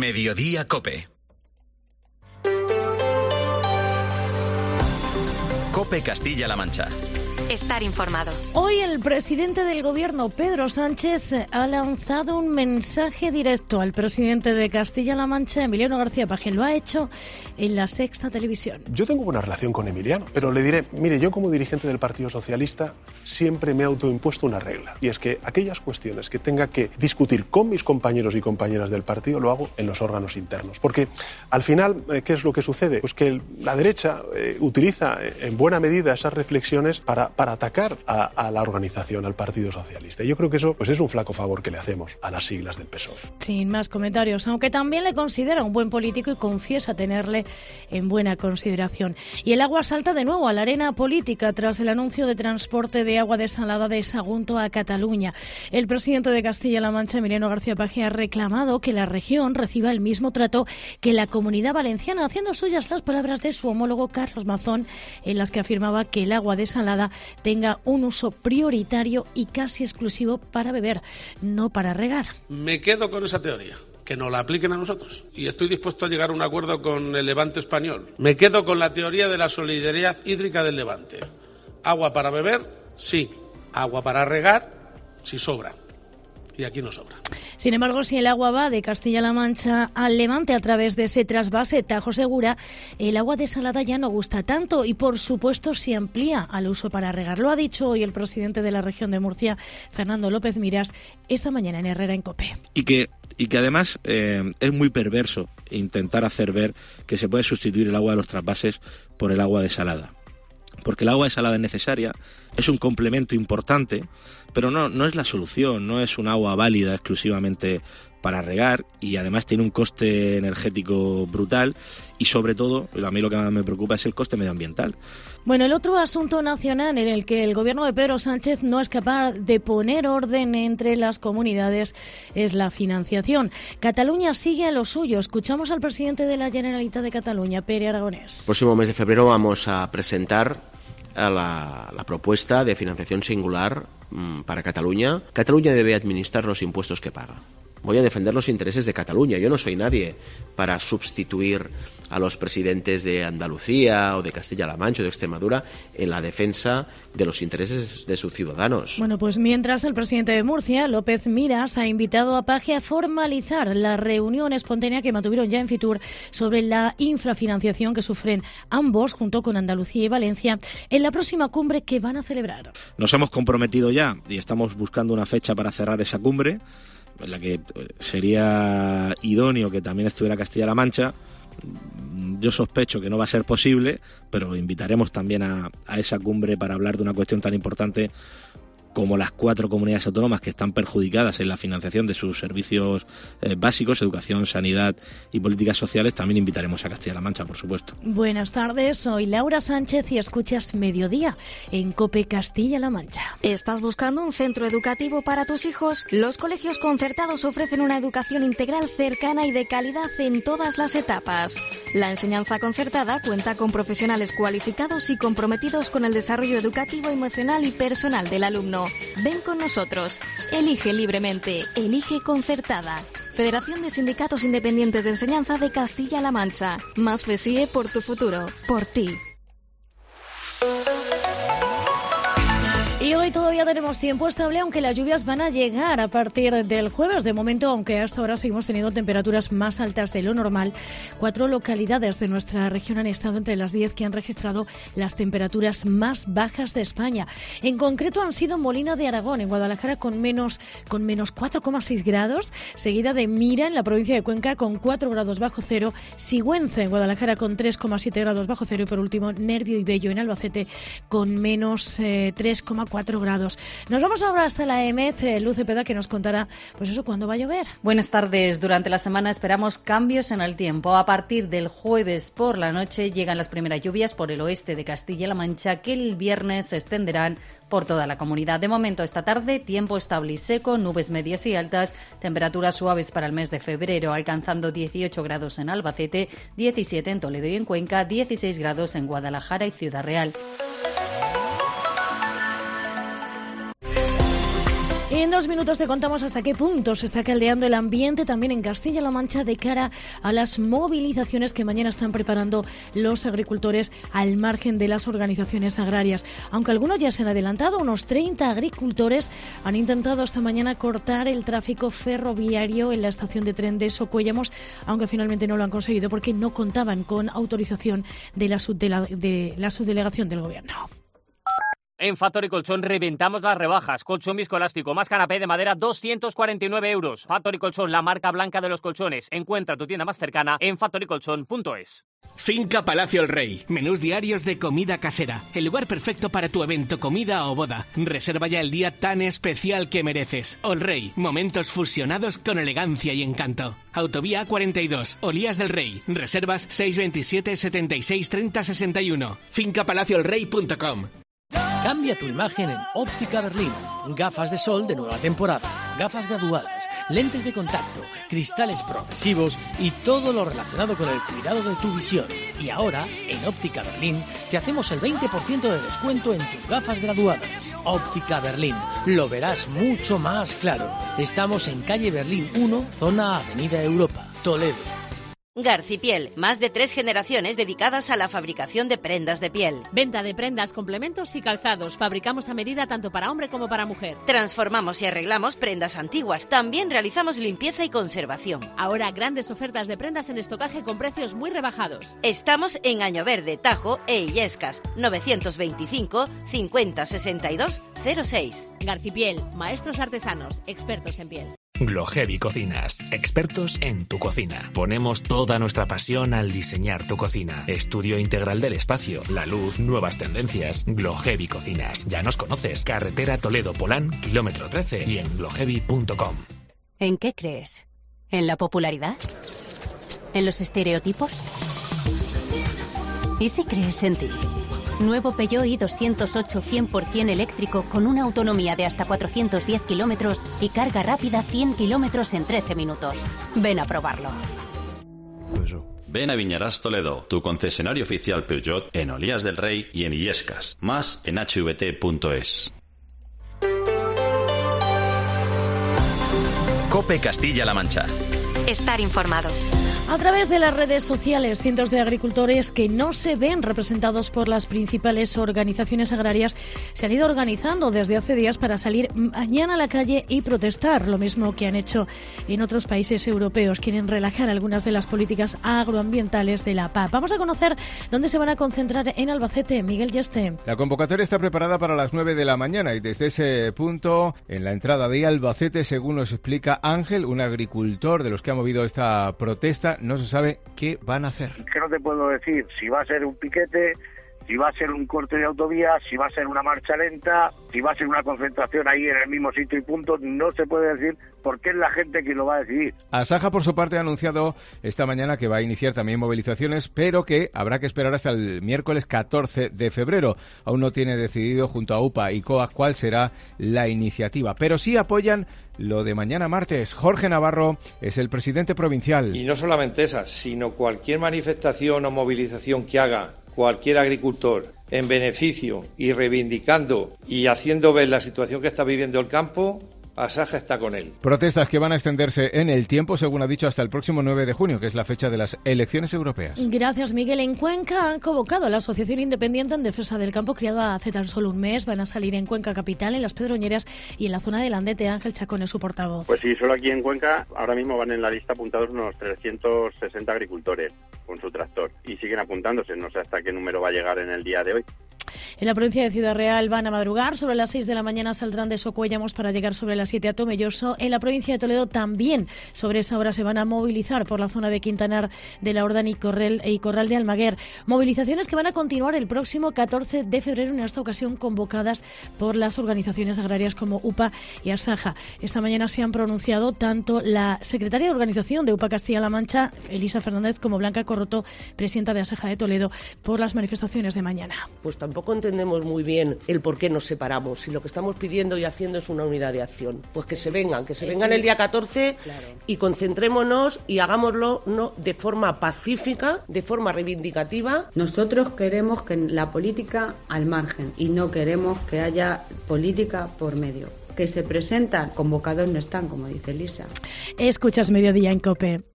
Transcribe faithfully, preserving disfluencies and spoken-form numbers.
Mediodía COPE. COPE Castilla-La Mancha. Estar informado. Hoy el presidente del Gobierno, Pedro Sánchez, ha lanzado un mensaje directo al presidente de Castilla-La Mancha, Emiliano García Paje. Lo ha hecho en La Sexta Televisión. Yo tengo buena relación con Emiliano, pero le diré, mire, yo como dirigente del Partido Socialista siempre me he autoimpuesto una regla, y es que aquellas cuestiones que tenga que discutir con mis compañeros y compañeras del partido lo hago en los órganos internos. Porque al final, ¿qué es lo que sucede? Pues que la derecha eh, utiliza en buena medida esas reflexiones para para atacar a, a la organización, al Partido Socialista. Y yo creo que eso pues es un flaco favor que le hacemos a las siglas del P S O E. Sin más comentarios, aunque también le considera un buen político y confiesa tenerle en buena consideración. Y el agua salta de nuevo a la arena política tras el anuncio de transporte de agua desalada de Sagunto a Cataluña. El presidente de Castilla-La Mancha, Emiliano García Paje, ha reclamado que la región reciba el mismo trato que la Comunidad Valenciana, haciendo suyas las palabras de su homólogo Carlos Mazón, en las que afirmaba que el agua desalada tenga un uso prioritario y casi exclusivo para beber, no para regar. Me quedo con esa teoría, que nos la apliquen a nosotros. Y estoy dispuesto a llegar a un acuerdo con el Levante español. Me quedo con la teoría de la solidaridad hídrica del Levante. Agua para beber, sí. Agua para regar, si sobra. Y aquí no sobra. Sin embargo, si el agua va de Castilla-La Mancha al Levante a través de ese trasvase Tajo Segura, el agua desalada ya no gusta tanto y, por supuesto, se amplía al uso para regar. Lo ha dicho hoy el presidente de la región de Murcia, Fernando López Miras, esta mañana en Herrera en COPE. Y que, y que además eh, es muy perverso intentar hacer ver que se puede sustituir el agua de los trasvases por el agua desalada. Porque el agua desalada es necesaria, es un complemento importante, pero no, no es la solución, no es un agua válida exclusivamente para regar y además tiene un coste energético brutal y sobre todo, a mí lo que más me preocupa es el coste medioambiental. Bueno, el otro asunto nacional en el que el gobierno de Pedro Sánchez no es capaz de poner orden entre las comunidades es la financiación. Cataluña sigue a lo suyo. Escuchamos al presidente de la Generalitat de Cataluña, Pere Aragonés. El próximo mes de febrero vamos a presentar a la, la propuesta de financiación singular mmm, para Cataluña. Cataluña debe administrar los impuestos que paga. Voy a defender los intereses de Cataluña. Yo no soy nadie para sustituir a los presidentes de Andalucía o de Castilla-La Mancha o de Extremadura en la defensa de los intereses de sus ciudadanos. Bueno, pues mientras el presidente de Murcia, López Miras, ha invitado a Paje a formalizar la reunión espontánea que mantuvieron ya en Fitur sobre la infrafinanciación que sufren ambos, junto con Andalucía y Valencia, en la próxima cumbre que van a celebrar. Nos hemos comprometido ya y estamos buscando una fecha para cerrar esa cumbre, en la que sería idóneo que también estuviera Castilla-La Mancha. Yo sospecho que no va a ser posible, pero invitaremos también a, a esa cumbre para hablar de una cuestión tan importante como las cuatro comunidades autónomas que están perjudicadas en la financiación de sus servicios eh, básicos, educación, sanidad y políticas sociales. También invitaremos a Castilla-La Mancha, por supuesto. Buenas tardes, soy Laura Sánchez y escuchas Mediodía en COPE Castilla-La Mancha. ¿Estás buscando un centro educativo para tus hijos? Los colegios concertados ofrecen una educación integral cercana y de calidad en todas las etapas. La enseñanza concertada cuenta con profesionales cualificados y comprometidos con el desarrollo educativo, emocional y personal del alumno. Ven con nosotros. Elige libremente. Elige concertada. Federación de Sindicatos Independientes de Enseñanza de Castilla-La Mancha. Más FESIE por tu futuro. Por ti. Y hoy todavía tenemos tiempo estable, aunque las lluvias van a llegar a partir del jueves. De momento, aunque hasta ahora seguimos teniendo temperaturas más altas de lo normal, cuatro localidades de nuestra región han estado entre las diez que han registrado las temperaturas más bajas de España. En concreto han sido Molina de Aragón, en Guadalajara, con menos, con menos cuatro coma seis grados, seguida de Mira, en la provincia de Cuenca, con cuatro grados bajo cero, Sigüenza, en Guadalajara, con tres coma siete grados bajo cero, y por último, Nervio y Bello, en Albacete, con menos eh, tres coma cuatro grados. Nos vamos ahora hasta la E M E T, Luz Cepeda, que nos contará, pues eso, cuándo va a llover. Buenas tardes. Durante la semana esperamos cambios en el tiempo. A partir del jueves por la noche llegan las primeras lluvias por el oeste de Castilla-La Mancha, que el viernes se extenderán por toda la comunidad. De momento, esta tarde, tiempo estable y seco, nubes medias y altas, temperaturas suaves para el mes de febrero, alcanzando dieciocho grados en Albacete, diecisiete en Toledo y en Cuenca, dieciséis grados en Guadalajara y Ciudad Real. Y En dos minutos te contamos hasta qué punto se está caldeando el ambiente también en Castilla-La Mancha de cara a las movilizaciones que mañana están preparando los agricultores al margen de las organizaciones agrarias. Aunque algunos ya se han adelantado, unos treinta agricultores han intentado esta mañana cortar el tráfico ferroviario en la estación de tren de Socuéllamos, aunque finalmente no lo han conseguido porque no contaban con autorización de la, subdele- de la subdelegación del Gobierno. En Factory Colchón reventamos las rebajas. Colchón viscoelástico más canapé de madera, doscientos cuarenta y nueve euros. Factory Colchón, la marca blanca de los colchones. Encuentra tu tienda más cercana en factory colchón punto es. Finca Palacio El Rey. Menús diarios de comida casera. El lugar perfecto para tu evento, comida o boda. Reserva ya el día tan especial que mereces. El Rey. Momentos fusionados con elegancia y encanto. Autovía A cuarenta y dos. Olías del Rey. Reservas seis veintisiete, setenta y seis, treinta, sesenta y uno. finca palacio el rey punto com. Cambia tu imagen en Óptica Berlín. Gafas de sol de nueva temporada, gafas graduadas, lentes de contacto, cristales progresivos y todo lo relacionado con el cuidado de tu visión. Y ahora, en Óptica Berlín, te hacemos el veinte por ciento de descuento en tus gafas graduadas. Óptica Berlín, lo verás mucho más claro. Estamos en calle Berlín uno, zona Avenida Europa, Toledo. Garcipiel, más de tres generaciones dedicadas a la fabricación de prendas de piel. Venta de prendas, complementos y calzados. Fabricamos a medida tanto para hombre como para mujer. Transformamos y arreglamos prendas antiguas. También realizamos limpieza y conservación. Ahora grandes ofertas de prendas en estocaje con precios muy rebajados. Estamos en Año Verde, Tajo e Illescas. novecientos veinticinco, cincuenta, sesenta y dos, cero seis. Garcipiel, maestros artesanos, expertos en piel. Gloheavy Cocinas, expertos en tu cocina. Ponemos toda nuestra pasión al diseñar tu cocina. Estudio integral del espacio, la luz, nuevas tendencias. Gloheavy Cocinas. Ya nos conoces. Carretera Toledo-Polán, kilómetro trece y en gloheavy punto com. ¿En qué crees? ¿En la popularidad? ¿En los estereotipos? ¿Y si crees en ti? Nuevo Peugeot i doscientos ocho cien por ciento eléctrico con una autonomía de hasta cuatrocientos diez kilómetros y carga rápida cien kilómetros en trece minutos. Ven a probarlo. Ven a Viñarás Toledo, tu concesionario oficial Peugeot en Olías del Rey y en Illescas. Más en h v t punto es. COPE Castilla-La Mancha. Estar informado. A través de las redes sociales, cientos de agricultores que no se ven representados por las principales organizaciones agrarias se han ido organizando desde hace días para salir mañana a la calle y protestar, lo mismo que han hecho en otros países europeos. Quieren relajar algunas de las políticas agroambientales de la P A C. Vamos a conocer dónde se van a concentrar en Albacete. Miguel Yeste. La convocatoria está preparada para las nueve de la mañana y desde ese punto, en la entrada de Albacete, según nos explica Ángel, un agricultor de los que ha movido esta protesta, no se sabe qué van a hacer. Que no te puedo decir si va a ser un piquete, si va a ser un corte de autovía, si va a ser una marcha lenta, si va a ser una concentración ahí en el mismo sitio y punto. No se puede decir porque es la gente quien lo va a decidir. Asaja, por su parte, ha anunciado esta mañana que va a iniciar también movilizaciones, pero que habrá que esperar hasta el miércoles catorce de febrero. Aún no tiene decidido junto a U P A y C O A cuál será la iniciativa, pero sí apoyan lo de mañana martes. Jorge Navarro es el presidente provincial. Y no solamente esa, sino cualquier manifestación o movilización que haga cualquier agricultor en beneficio y reivindicando y haciendo ver la situación que está viviendo el campo, Asaja está con él. Protestas que van a extenderse en el tiempo, según ha dicho, hasta el próximo nueve de junio, que es la fecha de las elecciones europeas. Gracias, Miguel. En Cuenca han convocado a la Asociación Independiente en Defensa del Campo, creada hace tan solo un mes. Van a salir en Cuenca Capital, en Las Pedroñeras y en la zona del Andete. Ángel Chacón es su portavoz. Pues sí, solo aquí en Cuenca ahora mismo van en la lista apuntados unos trescientos sesenta agricultores con su tractor y siguen apuntándose. No sé hasta qué número va a llegar en el día de hoy. En la provincia de Ciudad Real van a madrugar. Sobre las seis de la mañana saldrán de Socuéllamos para llegar sobre las siete a Tomelloso. En la provincia de Toledo también sobre esa hora se van a movilizar por la zona de Quintanar de la Ordán y Corral, y Corral de Almaguer. Movilizaciones que van a continuar el próximo catorce de febrero, en esta ocasión convocadas por las organizaciones agrarias como U P A y Asaja. Esta mañana se han pronunciado tanto la secretaria de organización de U P A Castilla-La Mancha, Elisa Fernández, como Blanca Corroto, presidenta de Asaja de Toledo, por las manifestaciones de mañana. Pues tampoco entendemos muy bien el por qué nos separamos. Si lo que estamos pidiendo y haciendo es una unidad de acción, pues que se vengan, que se vengan el día catorce, claro, y concentrémonos y hagámoslo no de forma pacífica, de forma reivindicativa. Nosotros queremos que la política al margen y no queremos que haya política por medio. que se presentan, convocados no están, como dice Elisa. Escuchas Mediodía en COPE.